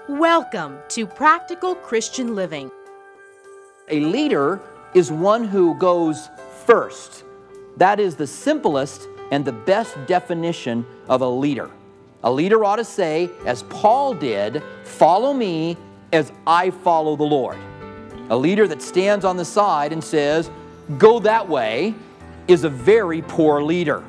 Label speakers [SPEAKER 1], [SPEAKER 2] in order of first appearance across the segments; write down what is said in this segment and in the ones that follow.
[SPEAKER 1] Welcome to Practical Christian Living.
[SPEAKER 2] A leader is one who goes first. That is the simplest and the best definition of a leader. A leader ought to say, as Paul did, "Follow me as I follow the Lord." A leader that stands on the side and says, "Go that way," is a very poor leader.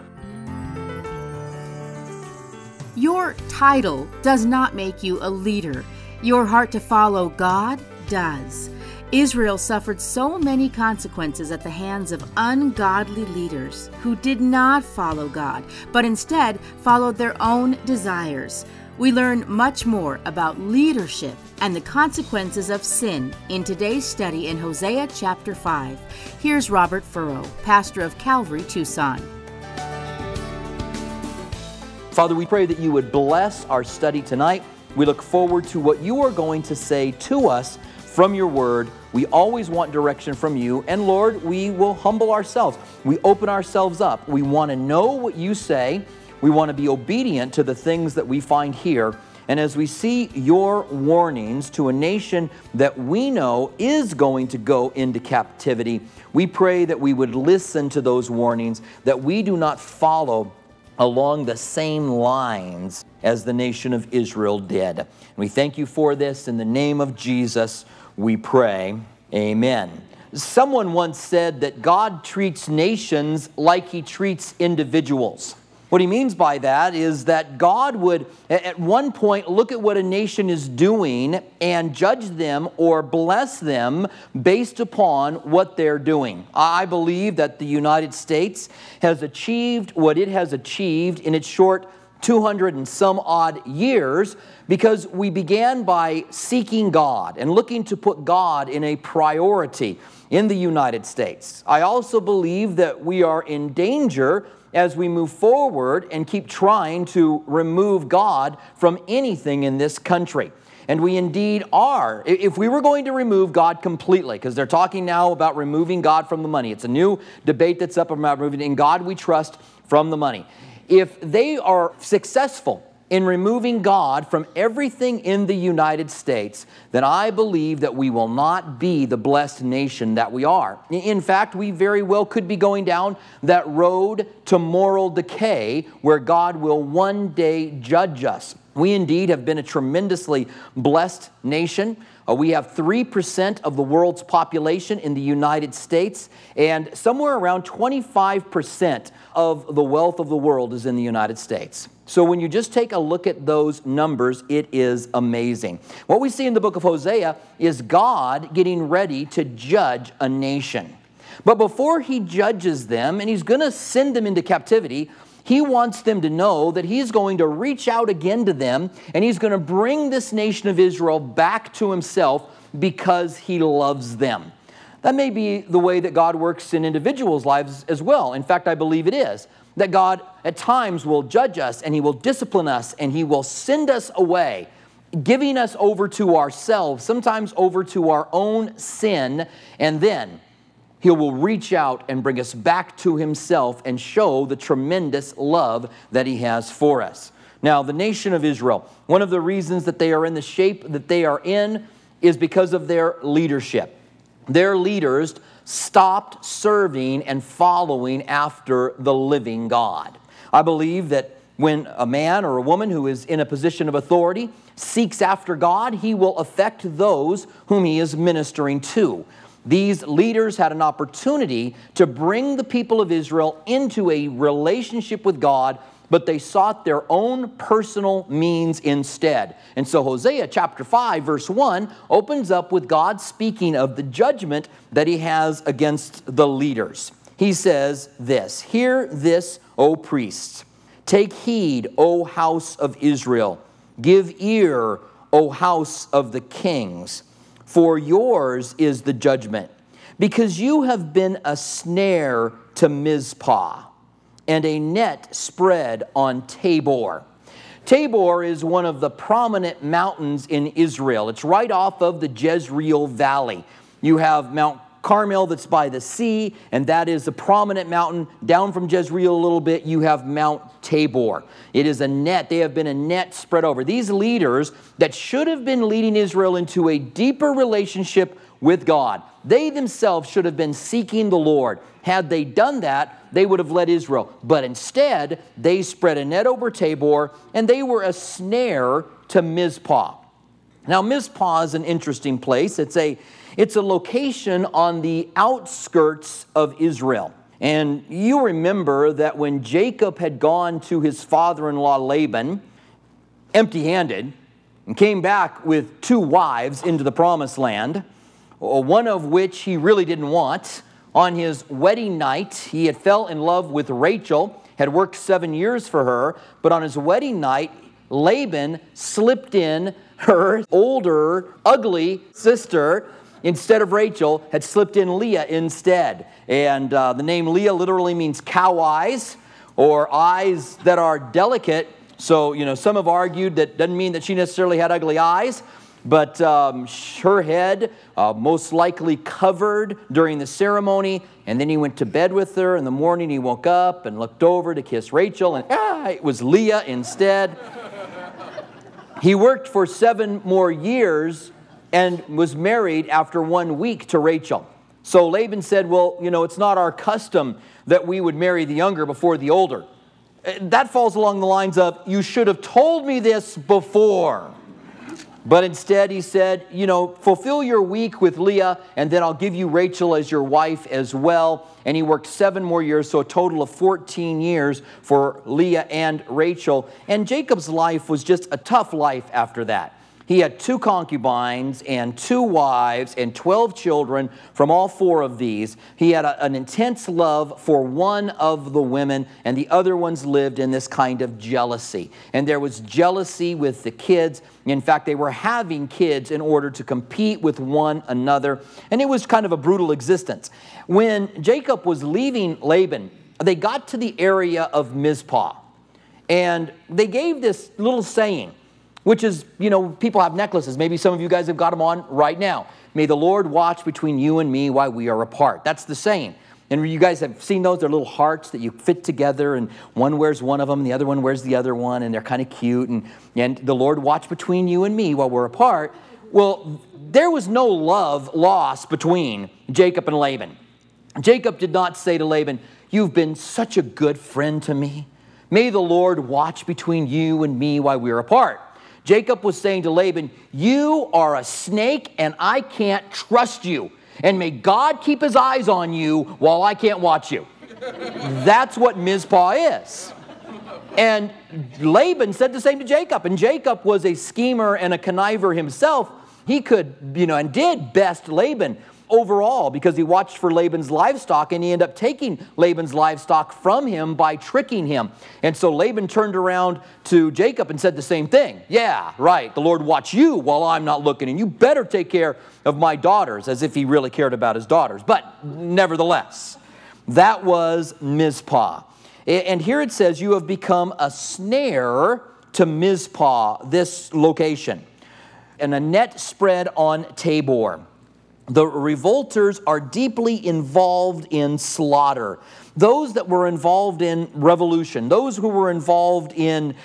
[SPEAKER 3] Your title does not make you a leader. Your heart to follow God does. Israel suffered so many consequences at the hands of ungodly leaders who did not follow God, but instead followed their own desires. We learn much more about leadership and the consequences of sin in today's study in Hosea chapter 5. Here's Robert Furrow, pastor of Calvary, Tucson.
[SPEAKER 2] Father, we pray that you would bless our study tonight. We look forward to what you are going to say to us from your word. We always want direction from you. And Lord, we will humble ourselves. We open ourselves up. We want to know what you say. We want to be obedient to the things that we find here. And as we see your warnings to a nation that we know is going to go into captivity, we pray that we would listen to those warnings, that we do not follow along the same lines as the nation of Israel did. And we thank you for this. In the name of Jesus, we pray. Amen. Someone once said that God treats nations like he treats individuals. What he means by that is that God would, at one point, look at what a nation is doing and judge them or bless them based upon what they're doing. I believe that the United States has achieved what it has achieved in its short 200 and some odd years because we began by seeking God and looking to put God in a priority in the United States. I also believe that we are in danger as we move forward and keep trying to remove God from anything in this country. And we indeed are. If we were going to remove God completely, because they're talking now about removing God from the money. It's a new debate that's up about removing in God we trust from the money. If they are successful in removing God from everything in the United States, then I believe that we will not be the blessed nation that we are. In fact, we very well could be going down that road to moral decay where God will one day judge us. We indeed have been a tremendously blessed nation. We have 3% of the world's population in the United States, and somewhere around 25% of the wealth of the world is in the United States. So when you just take a look at those numbers, it is amazing. What we see in the book of Hosea is God getting ready to judge a nation. But before he judges them, and he's going to send them into captivity, he wants them to know that he's going to reach out again to them, and he's going to bring this nation of Israel back to himself because he loves them. That may be the way that God works in individuals' lives as well. In fact, I believe it is. That God at times will judge us, and he will discipline us, and he will send us away, giving us over to ourselves, sometimes over to our own sin, and then he will reach out and bring us back to himself and show the tremendous love that he has for us. Now, the nation of Israel, one of the reasons that they are in the shape that they are in is because of their leadership. Their leaders stopped serving and following after the living God. I believe that when a man or a woman who is in a position of authority seeks after God, he will affect those whom he is ministering to. These leaders had an opportunity to bring the people of Israel into a relationship with God, but they sought their own personal means instead. And so Hosea chapter 5 verse 1 opens up with God speaking of the judgment that he has against the leaders. He says this, "Hear this, O priests. Take heed, O house of Israel. Give ear, O house of the kings. For yours is the judgment, because you have been a snare to Mizpah, and a net spread on Tabor." Tabor is one of the prominent mountains in Israel. It's right off of the Jezreel Valley. You have Mount Carmel that's by the sea, and that is a prominent mountain. Down from Jezreel a little bit, you have Mount Tabor. It is a net. They have been a net spread over. These leaders that should have been leading Israel into a deeper relationship with God, they themselves should have been seeking the Lord. Had they done that, they would have led Israel. But instead, they spread a net over Tabor, and they were a snare to Mizpah. Now, Mizpah is an interesting place. It's a location on the outskirts of Israel. And you remember that when Jacob had gone to his father-in-law Laban, empty-handed, and came back with 2 wives into the promised land, one of which he really didn't want. On his wedding night, he had fell in love with Rachel, had worked 7 years for her, but on his wedding night, Laban slipped in her older, ugly sister. Instead of Rachel, had slipped in Leah instead. And the name Leah literally means cow eyes, or eyes that are delicate. So, some have argued that doesn't mean that she necessarily had ugly eyes, but her head most likely covered during the ceremony, and then he went to bed with her. In the morning he woke up and looked over to kiss Rachel, and it was Leah instead. He worked for 7 more years and was married after 1 week to Rachel. So Laban said, well, it's not our custom that we would marry the younger before the older. That falls along the lines of, you should have told me this before. But instead he said, fulfill your week with Leah, and then I'll give you Rachel as your wife as well. And he worked 7 more years, so a total of 14 years for Leah and Rachel. And Jacob's life was just a tough life after that. He had 2 concubines and 2 wives and 12 children from all 4 of these. He had an intense love for one of the women, and the other ones lived in this kind of jealousy. And there was jealousy with the kids. In fact, they were having kids in order to compete with one another. And it was kind of a brutal existence. When Jacob was leaving Laban, they got to the area of Mizpah. And they gave this little saying, which is, people have necklaces. Maybe some of you guys have got them on right now. May the Lord watch between you and me while we are apart. That's the saying. And you guys have seen those. They're little hearts that you fit together, and one wears one of them, and the other one wears the other one, and they're kind of cute. And the Lord watch between you and me while we're apart. Well, there was no love lost between Jacob and Laban. Jacob did not say to Laban, you've been such a good friend to me. May the Lord watch between you and me while we're apart. Jacob was saying to Laban, you are a snake and I can't trust you. And may God keep his eyes on you while I can't watch you. That's what Mizpah is. And Laban said the same to Jacob. And Jacob was a schemer and a conniver himself. He could, and did best Laban overall because he watched for Laban's livestock, and he ended up taking Laban's livestock from him by tricking him. And so Laban turned around to Jacob and said the same thing. Yeah, right. The Lord watch you while I'm not looking, and you better take care of my daughters, as if he really cared about his daughters. But nevertheless, that was Mizpah. And here it says, you have become a snare to Mizpah, this location, and a net spread on Tabor. The revolters are deeply involved in slaughter. Those that were involved in revolution, those who were involved in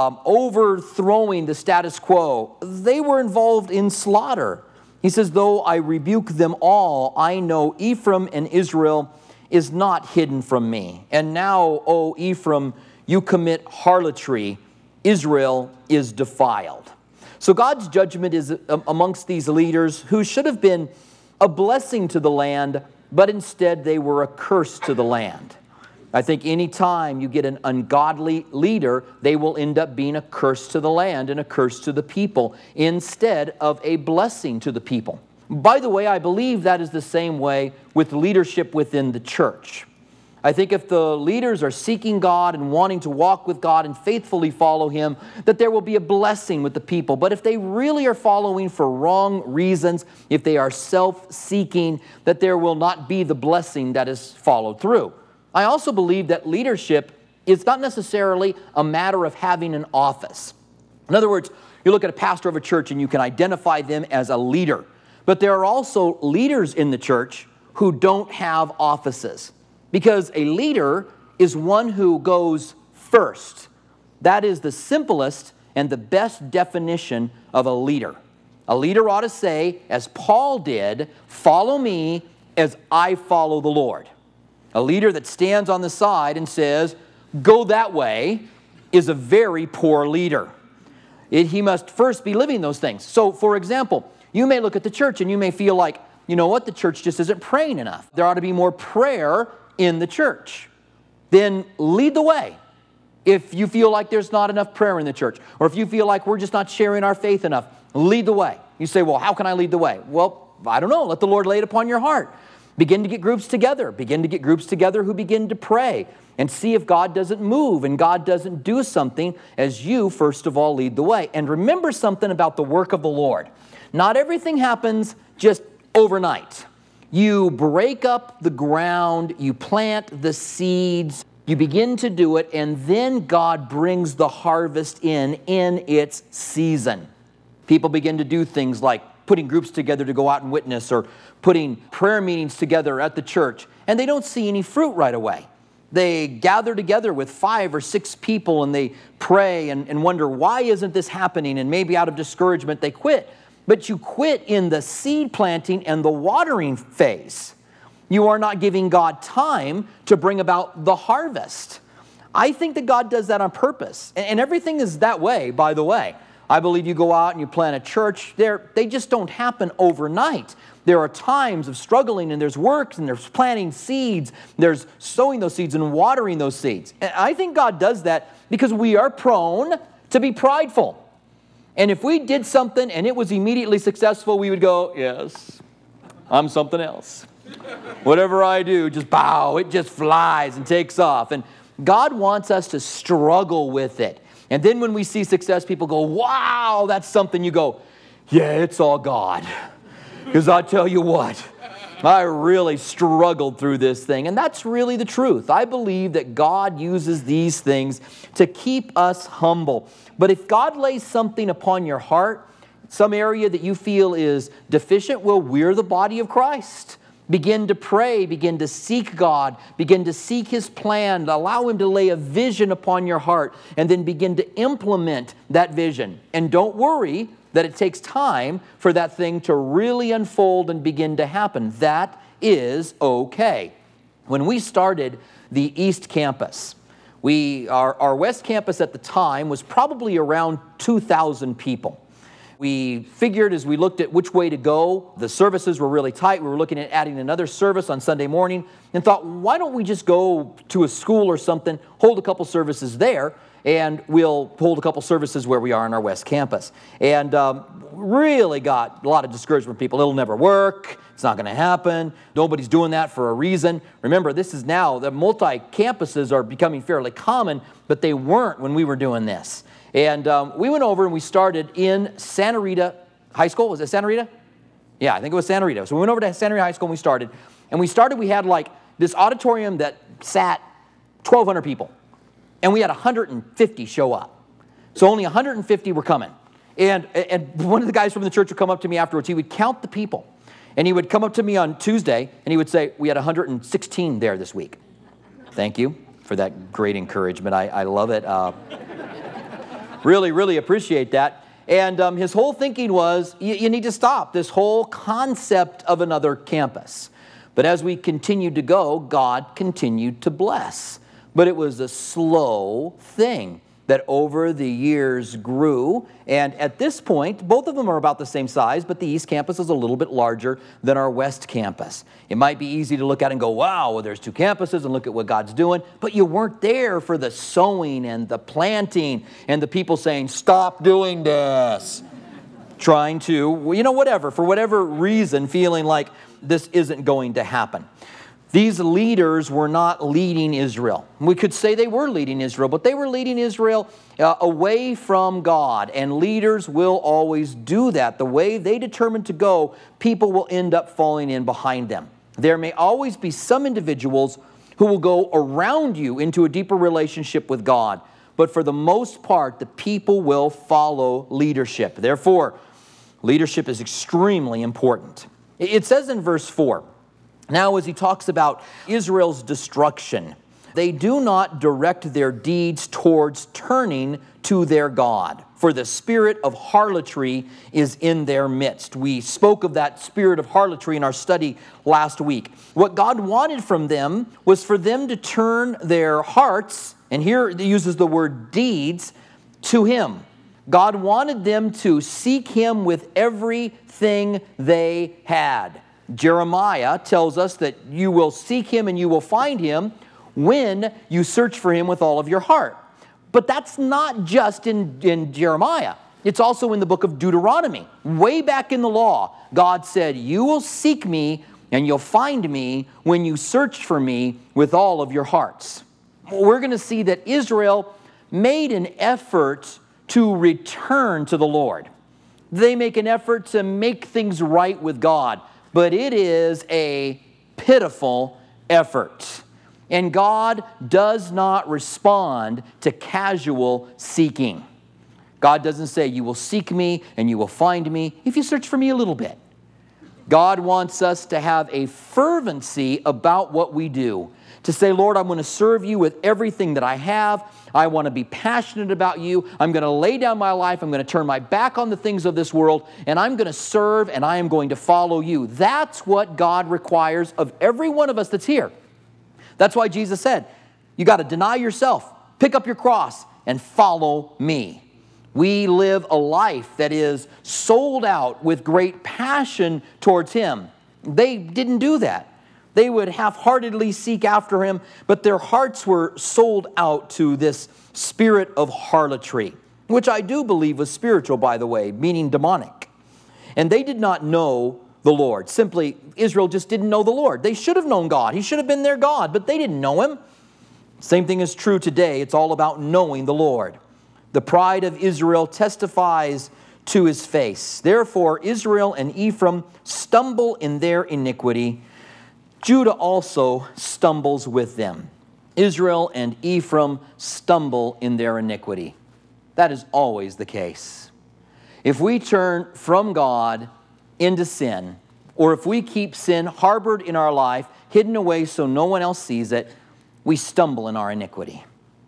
[SPEAKER 2] overthrowing the status quo, they were involved in slaughter. He says, though I rebuke them all, I know Ephraim and Israel is not hidden from me. And now, O Ephraim, you commit harlotry. Israel is defiled. So God's judgment is amongst these leaders who should have been a blessing to the land, but instead they were a curse to the land. I think any time you get an ungodly leader, they will end up being a curse to the land and a curse to the people instead of a blessing to the people. By the way, I believe that is the same way with leadership within the church. I think if the leaders are seeking God and wanting to walk with God and faithfully follow Him, that there will be a blessing with the people. But if they really are following for wrong reasons, if they are self-seeking, that there will not be the blessing that is followed through. I also believe that leadership is not necessarily a matter of having an office. In other words, you look at a pastor of a church and you can identify them as a leader. But there are also leaders in the church who don't have offices. Because a leader is one who goes first. That is the simplest and the best definition of a leader. A leader ought to say, as Paul did, follow me as I follow the Lord. A leader that stands on the side and says, go that way, is a very poor leader. He must first be living those things. So, for example, you may look at the church and you may feel like, you know what, the church just isn't praying enough. There ought to be more prayer in the church. Then lead the way. If you feel like there's not enough prayer in the church, or if you feel like we're just not sharing our faith enough, lead the way. You say, well, how can I lead the way? Well, I don't know. Let the Lord lay it upon your heart. Begin to get groups together. Begin to get groups together who begin to pray and see if God doesn't move and God doesn't do something as you, first of all, lead the way. And remember something about the work of the Lord. Not everything happens just overnight. You break up the ground, you plant the seeds, you begin to do it, and then God brings the harvest in its season. People begin to do things like putting groups together to go out and witness, or putting prayer meetings together at the church, and they don't see any fruit right away. They gather together with 5 or 6 people and they pray and wonder, why isn't this happening? And maybe out of discouragement they quit. But you quit in the seed planting and the watering phase. You are not giving God time to bring about the harvest. I think that God does that on purpose. And everything is that way, by the way. I believe you go out and you plant a church, they just don't happen overnight. There are times of struggling, and there's work, and there's planting seeds, there's sowing those seeds and watering those seeds. And I think God does that because we are prone to be prideful. And if we did something and it was immediately successful, we would go, yes, I'm something else. Whatever I do, just bow, it just flies and takes off. And God wants us to struggle with it. And then when we see success, people go, wow, that's something. You go, yeah, it's all God. Because I'll tell you what, I really struggled through this thing. And that's really the truth. I believe that God uses these things to keep us humble. But if God lays something upon your heart, some area that you feel is deficient, well, we're the body of Christ. Begin to pray, begin to seek God, begin to seek His plan, allow Him to lay a vision upon your heart, and then begin to implement that vision. And don't worry that it takes time for that thing to really unfold and begin to happen. That is okay. When we started the East Campus, our West Campus at the time was probably around 2,000 people. We figured as we looked at which way to go, the services were really tight. We were looking at adding another service on Sunday morning and thought, why don't we just go to a school or something, hold a couple services there, and we'll hold a couple services where we are on our West Campus. And really got a lot of discouragement from people. It'll never work. It's not going to happen. Nobody's doing that for a reason. Remember, this is now, the multi-campuses are becoming fairly common, but they weren't when we were doing this. And we went over and we started in Santa Rita High School. Was it Santa Rita? Yeah, I think it was Santa Rita. So we went over to Santa Rita High School and we started. And we had like this auditorium that sat 1,200 people. And we had 150 show up. So only 150 were coming. And one of the guys from the church would come up to me afterwards. He would count the people. And he would come up to me on Tuesday and he would say, we had 116 there this week. Thank you for that great encouragement. I love it. Really, really appreciate that. And his whole thinking was, you need to stop this whole concept of another campus. But as we continued to go, God continued to bless. But it was a slow thing that over the years grew. And at this point, both of them are about the same size, but the East Campus is a little bit larger than our West Campus. It might be easy to look at and go, wow, well, there's 2 campuses and look at what God's doing. But you weren't there for the sowing and the planting and the people saying, stop doing this. Trying to, whatever, for whatever reason, feeling like this isn't going to happen. These leaders were not leading Israel. We could say they were leading Israel, but they were leading Israel away from God. And leaders will always do that. The way they determine to go, people will end up falling in behind them. There may always be some individuals who will go around you into a deeper relationship with God. But for the most part, the people will follow leadership. Therefore, leadership is extremely important. It says in verse 4, Now, as he talks about Israel's destruction, they do not direct their deeds towards turning to their God, for the spirit of harlotry is in their midst. We spoke of that spirit of harlotry in our study last week. What God wanted from them was for them to turn their hearts, and here he uses the word deeds, to Him. God wanted them to seek Him with everything they had. Jeremiah tells us that you will seek Him and you will find Him when you search for Him with all of your heart. But that's not just in Jeremiah. It's also in the book of Deuteronomy. Way back in the law, God said, you will seek me and you'll find me when you search for me with all of your hearts. We're going to see that Israel made an effort to return to the Lord. They make an effort to make things right with God, but it is a pitiful effort. And God does not respond to casual seeking. God doesn't say, you will seek me and you will find me if you search for me a little bit. God wants us to have a fervency about what we do. To say, Lord, I'm going to serve you with everything that I have. I want to be passionate about you. I'm going to lay down my life. I'm going to turn my back on the things of this world. And I'm going to serve and I am going to follow you. That's what God requires of every one of us that's here. That's why Jesus said, you got to deny yourself, pick up your cross, and follow me. We live a life that is sold out with great passion towards Him. They didn't do that. They would half-heartedly seek after Him, but their hearts were sold out to this spirit of harlotry, which I do believe was spiritual, by the way, meaning demonic. And they did not know the Lord. Simply, Israel just didn't know the Lord. They should have known God. He should have been their God, but they didn't know Him. Same thing is true today. It's all about knowing the Lord. The pride of Israel testifies to His face. Therefore, Israel and Ephraim stumble in their iniquity. Judah also stumbles with them. Israel and Ephraim stumble in their iniquity. That is always the case. If we turn from God into sin, or if we keep sin harbored in our life, hidden away so no one else sees it, we stumble in our iniquity.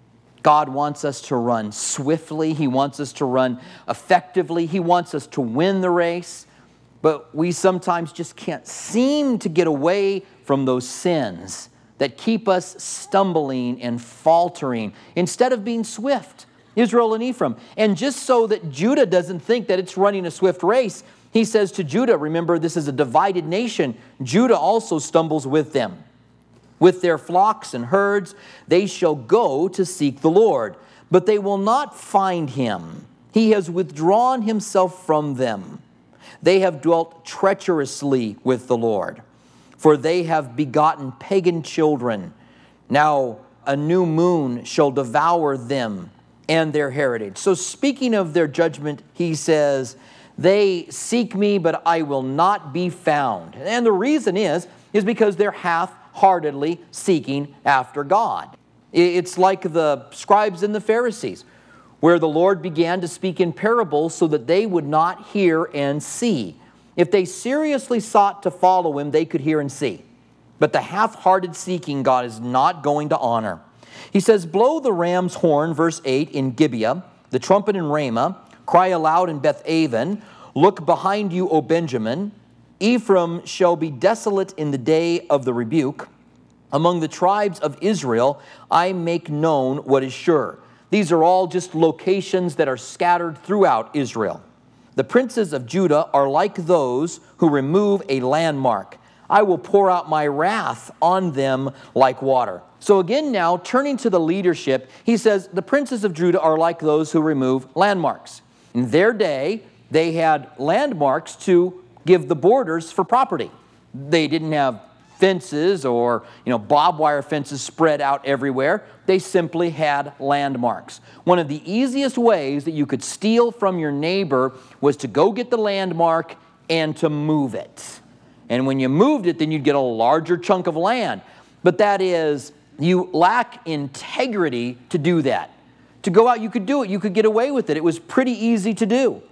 [SPEAKER 2] God wants us to run swiftly. He wants us to run effectively. He wants us to win the race. But we sometimes just can't seem to get away from those sins that keep us stumbling and faltering instead of being swift, Israel and Ephraim. And just so that Judah doesn't think that it's running a swift race, he says to Judah, remember, this is a divided nation. Judah also stumbles with them. With their flocks and herds, they shall go to seek the Lord, but they will not find Him. He has withdrawn Himself from them. They have dwelt treacherously with the Lord, for they have begotten pagan children. Now a new moon shall devour them and their heritage. So speaking of their judgment, he says, they seek me, but I will not be found. And the reason is because they're half-heartedly seeking after God. It's like the scribes and the Pharisees, where the Lord began to speak in parables so that they would not hear and see. If they seriously sought to follow Him, they could hear and see. But the half-hearted seeking God is not going to honor. He says, blow the ram's horn, verse 8, in Gibeah, the trumpet in Ramah, cry aloud in Beth-aven, look behind you, O Benjamin. Ephraim shall be desolate in the day of the rebuke. Among the tribes of Israel, I make known what is sure. These are all just locations that are scattered throughout Israel. The princes of Judah are like those who remove a landmark. I will pour out my wrath on them like water. So again now, turning to the leadership, he says, the princes of Judah are like those who remove landmarks. In their day, they had landmarks to give the borders for property. They didn't have fences or barbed wire fences spread out everywhere. They simply had landmarks. One of the easiest ways that you could steal from your neighbor was to go get the landmark and to move it. And when you moved it, then you'd get a larger chunk of land. But that is, you lack integrity to do that. To go out, you could do it. You could get away with it. It was pretty easy to do.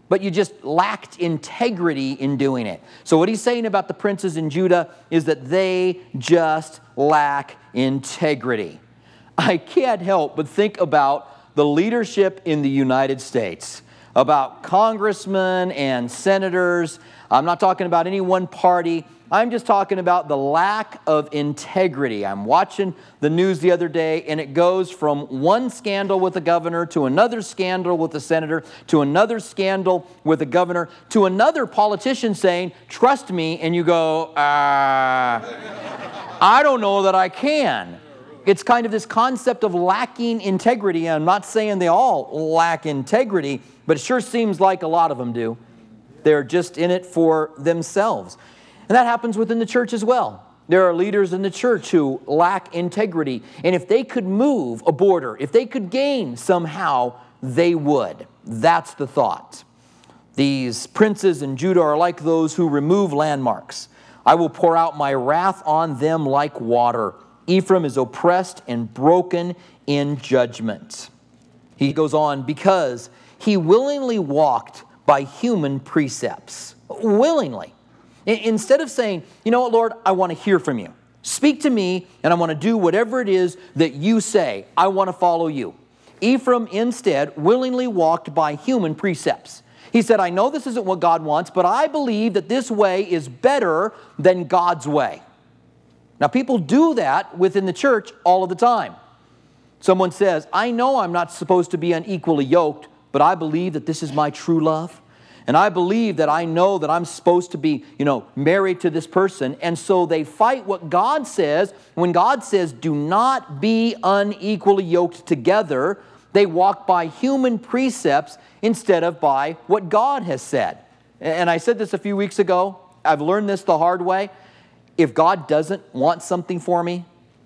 [SPEAKER 2] but you just lacked integrity in doing it. So what he's saying about the princes in Judah is that they just lack integrity. I can't help but think about the leadership in the United States, about congressmen and senators. I'm not talking about any one party. I'm just talking about the lack of integrity. I'm watching the news the other day, and it goes from one scandal with a governor to another scandal with a senator to another scandal with a governor to another politician saying, trust me, and you go, I don't know that I can. It's kind of this concept of lacking integrity. I'm not saying they all lack integrity, but it sure seems like a lot of them do. They're just in it for themselves. And that happens within the church as well. There are leaders in the church who lack integrity. And if they could move a border, if they could gain somehow, they would. That's the thought. These princes in Judah are like those who remove landmarks. I will pour out my wrath on them like water. Ephraim is oppressed and broken in judgment. He goes on, because he willingly walked by human precepts. Willingly. Instead of saying, you know what, Lord, I want to hear from you. Speak to me, and I want to do whatever it is that you say. I want to follow you. Ephraim instead willingly walked by human precepts. He said, I know this isn't what God wants, but I believe that this way is better than God's way. Now, people do that within the church all of the time. Someone says, I know I'm not supposed to be unequally yoked, but I believe that this is my true love. And I believe that I know that I'm supposed to be, married to this person. And so they fight what God says. When God says, do not be unequally yoked together, they walk by human precepts instead of by what God has said. And I said this a few weeks ago. I've learned this the hard way. If God doesn't want something for me,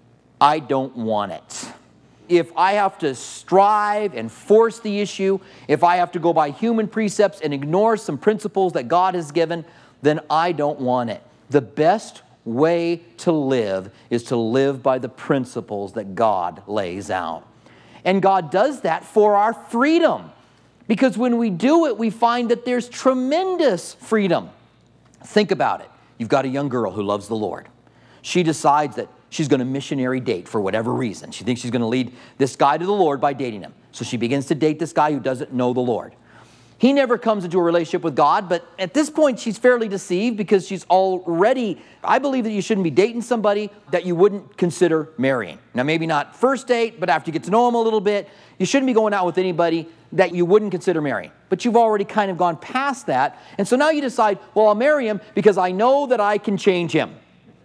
[SPEAKER 2] I don't want it. If I have to strive and force the issue, if I have to go by human precepts and ignore some principles that God has given, then I don't want it. The best way to live is to live by the principles that God lays out. And God does that for our freedom. Because when we do it, we find that there's tremendous freedom. Think about it. You've got a young girl who loves the Lord. She decides that she's going to missionary date for whatever reason. She thinks she's going to lead this guy to the Lord by dating him. So she begins to date this guy who doesn't know the Lord. He never comes into a relationship with God, but at this point she's fairly deceived because she's already, I believe that you shouldn't be dating somebody that you wouldn't consider marrying. Now maybe not first date, but after you get to know him a little bit, you shouldn't be going out with anybody that you wouldn't consider marrying. But you've already kind of gone past that. And so now you decide, well, I'll marry him because I know that I can change him.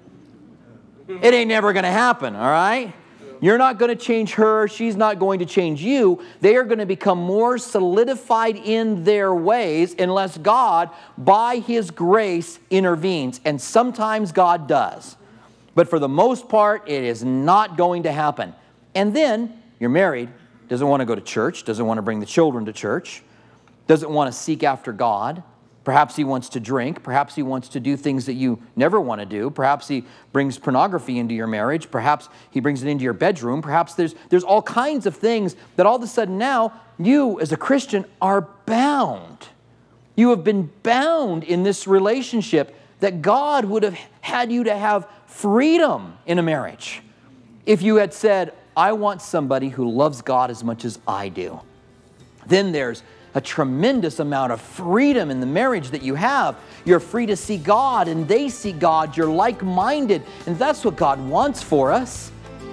[SPEAKER 2] It ain't never going to happen, all right? You're not going to change her. She's not going to change you. They are going to become more solidified in their ways unless God, by His grace, intervenes. And sometimes God does. But for the most part, it is not going to happen. And then you're married, doesn't want to go to church, doesn't want to bring the children to church, doesn't want to seek after God. Perhaps he wants to drink. Perhaps he wants to do things that you never want to do. Perhaps he brings pornography into your marriage. Perhaps he brings it into your bedroom. Perhaps there's all kinds of things that all of a sudden now you as a Christian are bound. You have been bound in this relationship that God would have had you to have freedom in a marriage. If you had said, I want somebody who loves God as much as I do, then there's a tremendous amount of freedom in the marriage that you have. You're free to see God and they see God. You're like-minded, and that's what God wants for us.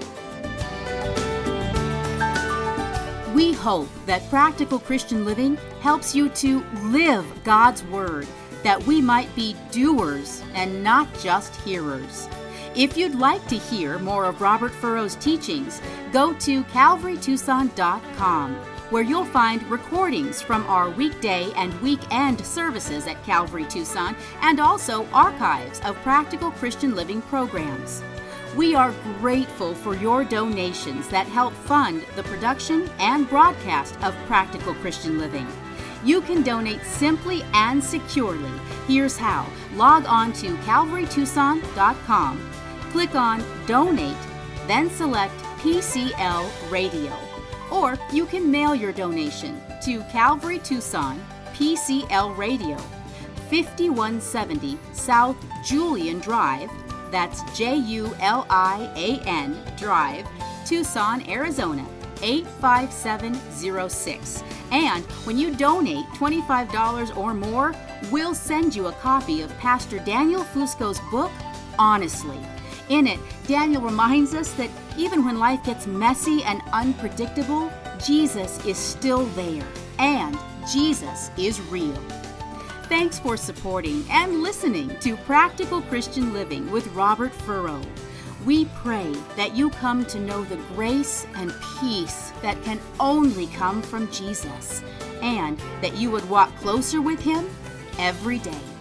[SPEAKER 3] We hope that Practical Christian Living helps you to live God's Word, that we might be doers and not just hearers. If you'd like to hear more of Robert Furrow's teachings, go to calvarytucson.com. where you'll find recordings from our weekday and weekend services at Calvary Tucson and also archives of Practical Christian Living programs. We are grateful for your donations that help fund the production and broadcast of Practical Christian Living. You can donate simply and securely. Here's how. Log on to calvarytucson.com, click on Donate, then select PCL Radio. Or you can mail your donation to Calvary Tucson, PCL Radio, 5170 South Julian Drive, that's Julian Drive, Tucson, Arizona, 85706. And when you donate $25 or more, we'll send you a copy of Pastor Daniel Fusco's book, Honestly. In it, Daniel reminds us that even when life gets messy and unpredictable, Jesus is still there, and Jesus is real. Thanks for supporting and listening to Practical Christian Living with Robert Furrow. We pray that you come to know the grace and peace that can only come from Jesus, and that you would walk closer with Him every day.